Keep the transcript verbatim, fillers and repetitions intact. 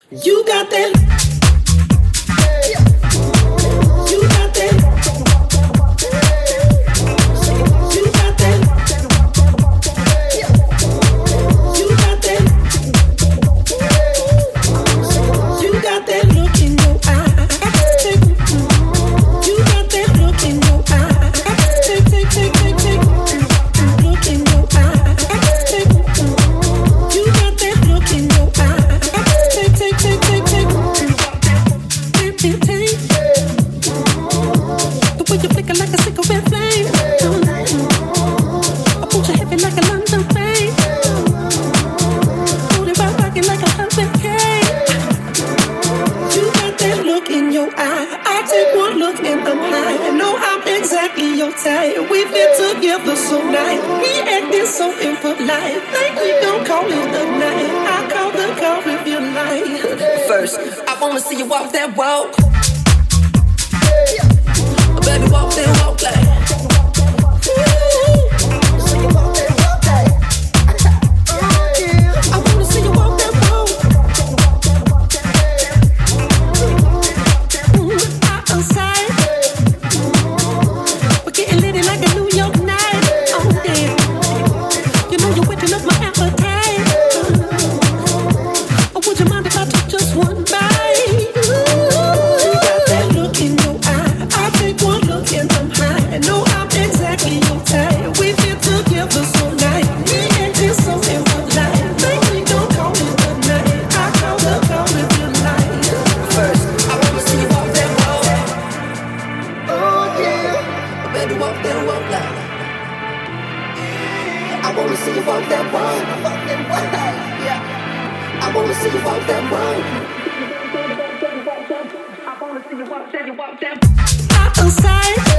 You got that. You got that. You got that. You got that. You got that look in your eye. You got that look in your eye. Take, take, take, take, take. Look in your eye. You got that look in your eye. Take, take, take, take, take. Take, take, take. The way you flicker like a cigarette flame. I pull you heavy like a London flame. Hold it right rocking like a hurricane. You got that look in your eye. I take one look and I'm high. I know I'm exactly your type. We fit together so nice. We acting so impolite. Think we gon' call it a night. I call the call if you like. First, I wanna see you walk that walk. Baby, walk that walk like. I wanna see you walk that walk. Mm, outside. We're getting litty like a New York night. Oh yeah. You know you're waking up my appetite. Oh, would you mind if I took just one bite? Ooh, you got that look in your eye. I take one look and I'm high. I know I'm exactly your type. We fit together so nice. We acting so impolite. Think we gon' call it a night. I call the call if you like. First, I wanna see you walk that walk. Oh yeah. Baby, walk that walk like. I wanna see you walk that walk. Yeah. I wanna see you walk that walk. I wanna see you walk that walk that. Outside.